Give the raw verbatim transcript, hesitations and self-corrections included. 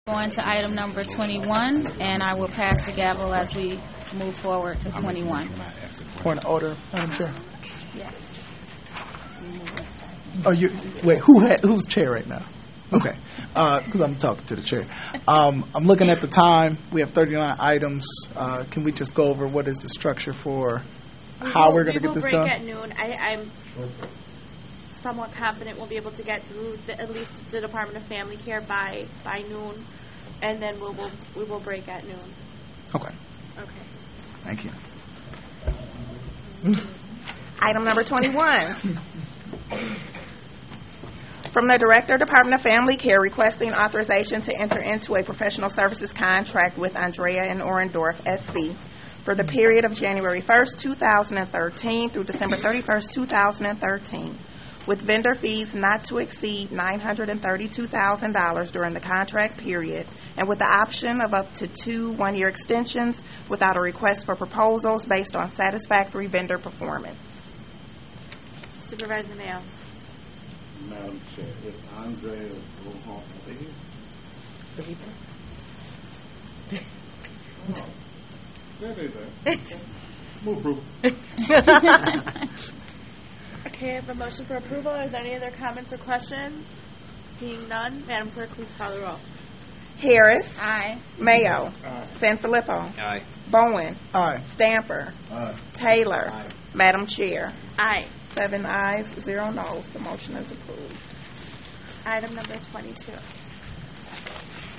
On to item number twenty-one, and I will pass the gavel as we move forward to twenty-one. Point of order, Madam Chair. Yes. Oh, you wait. Who had, who's chair right now? Okay, because I'm talking to the chair. Um, I'm looking at the time. We have thirty-nine items. Uh, can we just go over what is the structure for we how will, we're going to we get this break done? at noon. I, I'm somewhat confident we'll be able to get through the, at least the Department of Family Care by by noon, and then we'll, we'll we will break at noon. Okay. Okay. Thank you. Item number twenty-one. From the Director, Department of Family Care, requesting authorization to enter into a professional services contract with Andrea and Orendorf S C for the period of January first, two thousand thirteen through December thirty-first, two thousand thirteen, with vendor fees not to exceed nine hundred thirty-two thousand dollars during the contract period, and with the option of up to two one-year extensions without a request for proposals based on satisfactory vendor performance. Supervisor Mayo. Madam Chair, if Andrea go home, are they here? Oh, there they there. Move approval. Okay, I have a motion for approval. Are there any other comments or questions? Seeing none, Madam Clerk, please call the roll. Harris. Aye. Mayo. Aye. Sanfilippo. Aye. Bowen. Aye. Stamper. Aye. Taylor. Aye. Madam Chair. Aye. Seven ayes, zero noes. The motion is approved. Item number twenty-two.